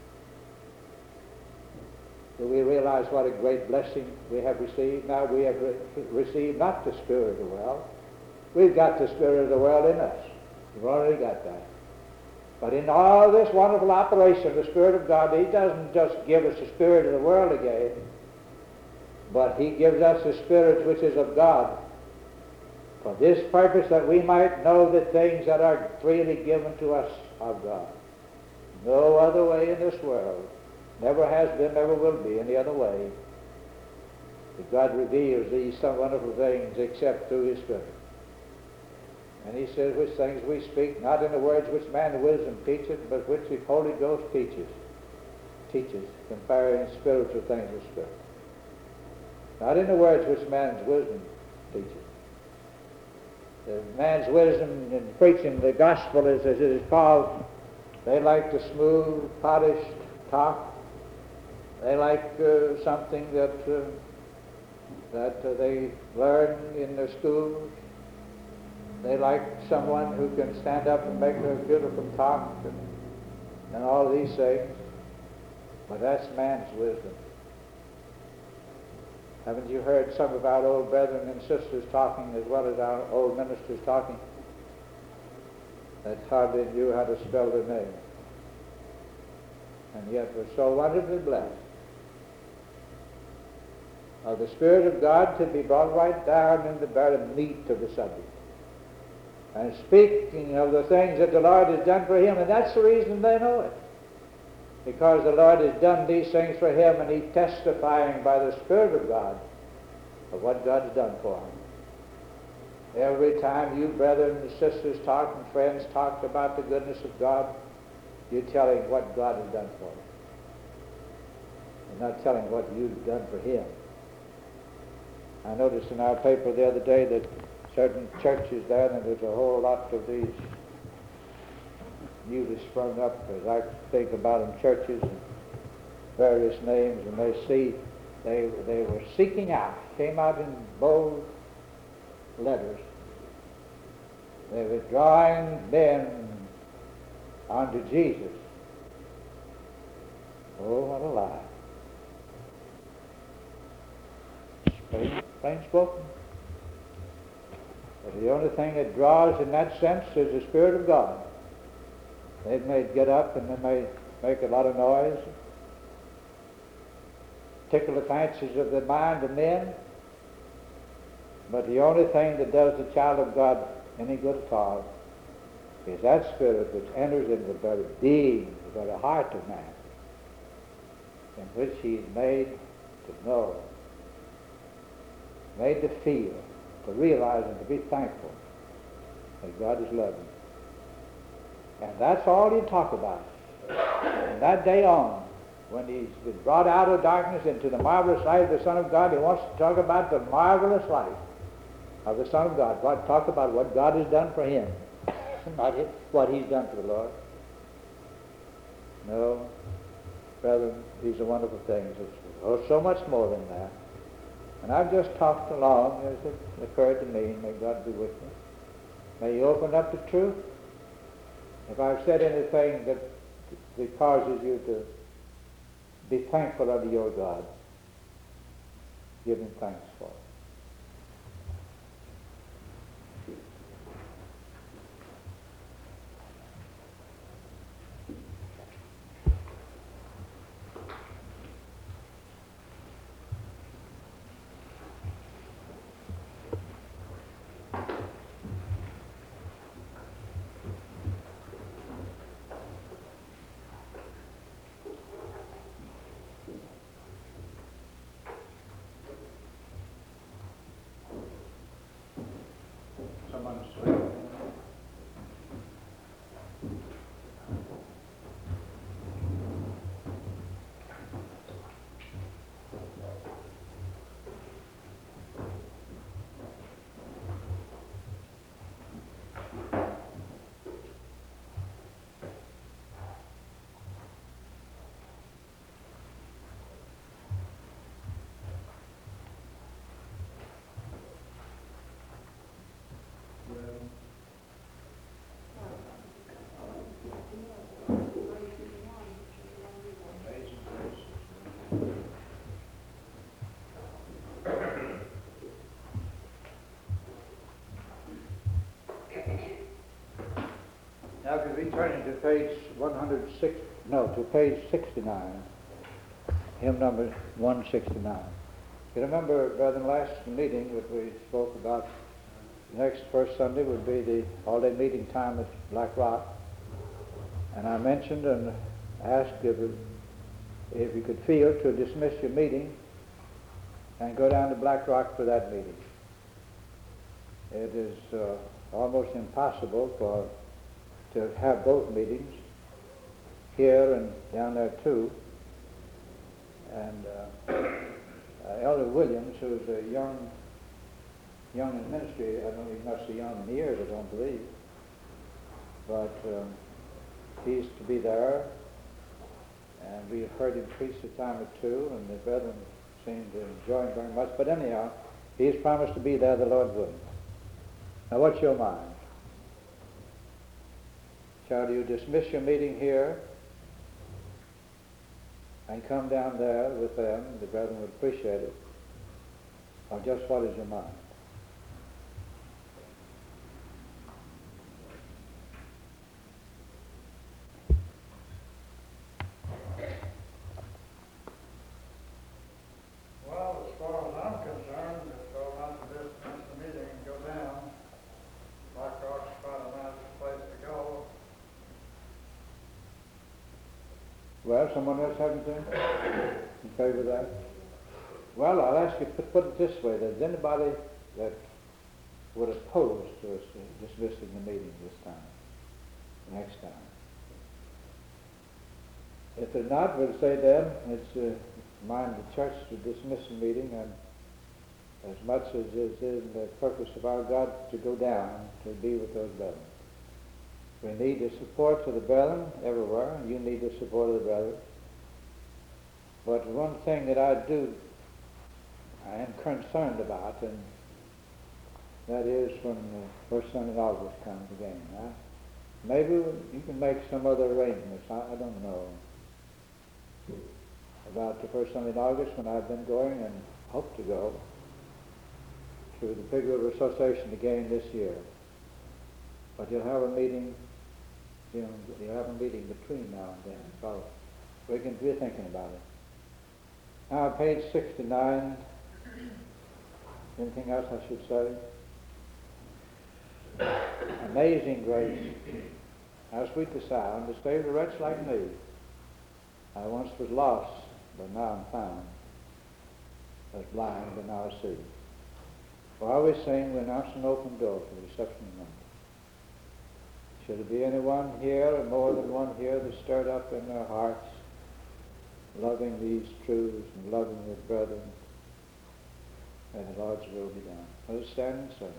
S1: do we realize what a great blessing we have received? Now we have received not the spirit of the world. We've got the spirit of the world in us. We've already got that. But in all this wonderful operation of the Spirit of God, He doesn't just give us the spirit of the world again, but He gives us the Spirit which is of God, for this purpose, that we might know the things that are freely given to us of God. No other way in this world, never has been, never will be any other way, that God reveals these some wonderful things except through His Spirit. And He says, which things we speak, not in the words which man of wisdom teacheth, but which the Holy Ghost teaches, comparing spiritual things with spirit. Not in the words which man's wisdom teaches. The man's wisdom in preaching the gospel is, as it is called, they like the smooth, polished talk. They like something that they learn in their schools. They like someone who can stand up and make a beautiful talk and all these things. But that's man's wisdom. Haven't you heard some of our old brethren and sisters talking as well as our old ministers talking that hardly knew how to spell their name, and yet were so wonderfully blessed of the Spirit of God to be brought right down in the very meat of the subject and speaking of the things that the Lord has done for him, and that's the reason they know it. Because the Lord has done these things for him, and he's testifying by the Spirit of God of what God has done for him. Every time you brethren and sisters talk and friends talk about the goodness of God, you're telling what God has done for you. You're not telling what you've done for him. I noticed in our paper the other day that certain churches there, and there's a whole lot of these newly sprung up, as I think about them, churches and various names, and they see they were seeking out, came out in bold letters. They were drawing men unto Jesus. Oh, what a lie. Plain spoken. But the only thing that draws in that sense is the Spirit of God. They may get up and they may make a lot of noise, tickle the fancies of the mind of men, but the only thing that does the child of God any good at all is that Spirit which enters into the very being, the very heart of man, in which he is made to know, made to feel, to realize and to be thankful that God is loving. And that's all he'll talk about. From that day on, when he's been brought out of darkness into the marvelous light of the Son of God, he wants to talk about the marvelous life of the Son of God. Talk about what God has done for him, not what he's done for the Lord. No, brethren, these are wonderful things. It's so much more than that. And I've just talked along as it occurred to me. May God be with me. May he open up the truth. If I've said anything that causes you to be thankful unto your God, give him thanks for it. Someone's sleeping. Now, if we turn to page 69, hymn number 169. You remember, brethren, last meeting that we spoke about, next first Sunday would be the all-day meeting time at Black Rock. And I mentioned and asked if you could feel to dismiss your meeting and go down to Black Rock for that meeting. It is almost impossible to have both meetings here and down there too. And Elder Williams, who's a young in ministry. I don't know, he's not so young in years, I don't believe. But he's to be there, and we've heard him preach a time or two, and the brethren seem to enjoy him very much. But anyhow, he's promised to be there, the Lord willing. Now, what's your mind? Shall you dismiss your meeting here and come down there with them? The brethren would appreciate it. Or just what is your mind?
S2: Well, as far as I'm concerned, if I want to dismiss the meeting and go down, like to occupy a nice place to go.
S1: Well, someone else have anything in favor of that? Well, I'll ask you to put it this way. There's anybody that would oppose to us dismissing the meeting this time, next time? If they're not, we'll say then it's mind the church to dismiss the meeting, and as much as is in the purpose of our God to go down to be with those brethren. We need the support of the brethren everywhere, and you need the support of the brethren. But one thing that I am concerned about, and that is when the first Sunday in August comes again. Maybe you can make some other arrangements. I don't know about the first Sunday in August, when I've been going and hope to go to the Pig River Association again this year. But you'll have a meeting, you'll have a meeting between now and then, so we can be thinking about it. Now, page 69, anything else I should say? Amazing grace, how sweet the sound to save a wretch like me. I once was lost, but now I'm found. I was blind, but now I see. While we sing, we announce an open door for the reception of men. Should there be anyone here, or more than one here, that's stirred up in their hearts, loving these truths and loving their brethren, may the Lord's will be done. Let us stand and sing.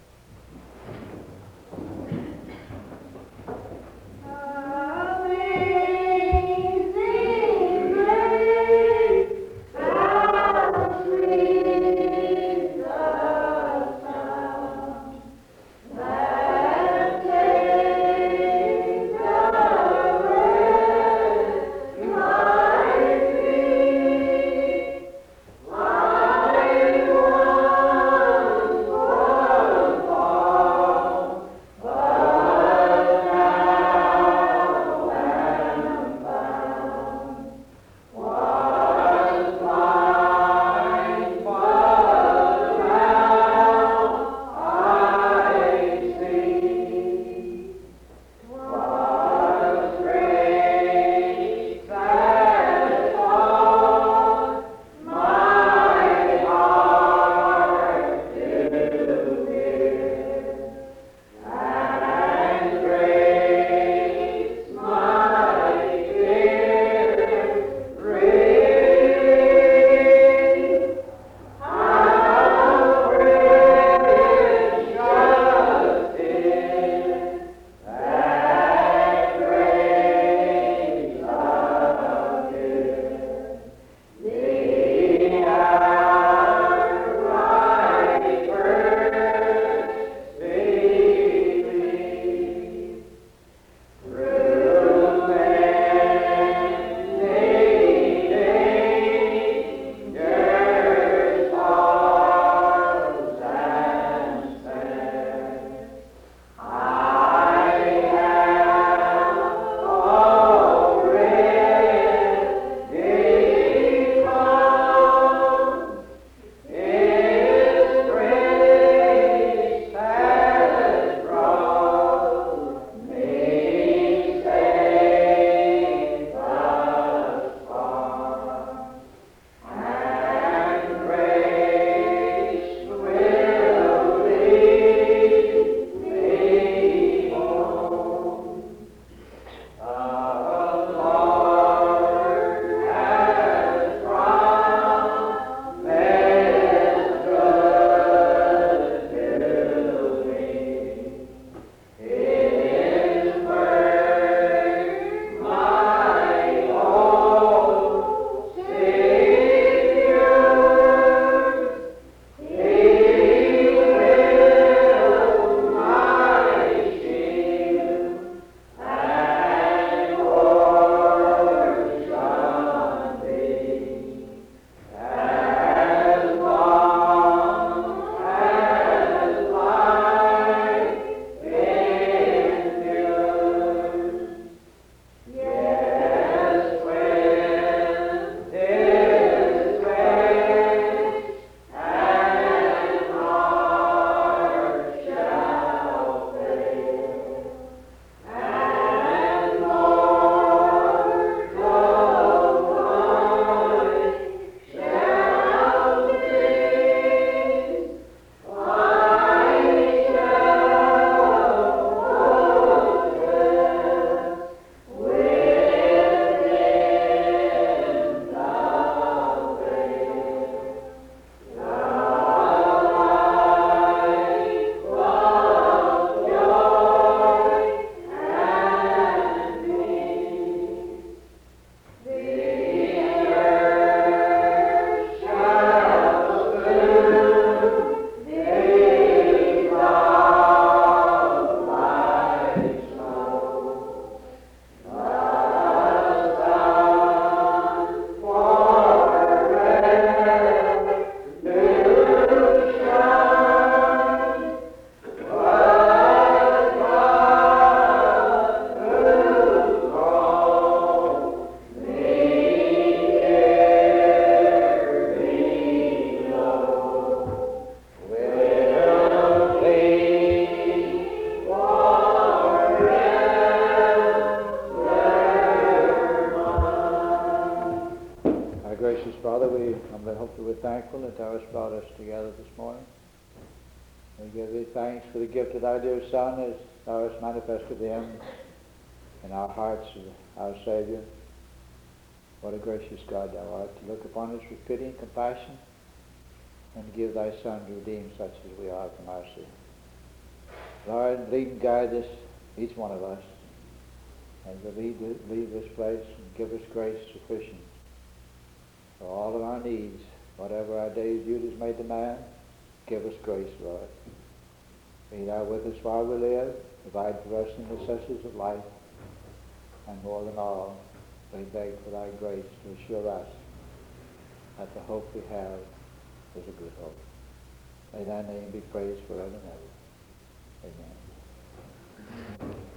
S1: gracious Father, we humbly hope that we're thankful that thou hast brought us together this morning. We give thee thanks for the gift of thy dear Son as thou hast manifested him in our hearts as our Savior. What a gracious God thou art, to look upon us with pity and compassion and give thy Son to redeem such as we are from our sin. Lord, lead and guide us, each one of us, as we leave this place, and give us grace sufficient for all of our needs, whatever our day's duties may demand. Give us grace, Lord. Be thou with us while we live. Provide for us the necessities of life. And more than all, we beg for thy grace to assure us that the hope we have is a good hope. May thy name be praised forever and ever. Amen.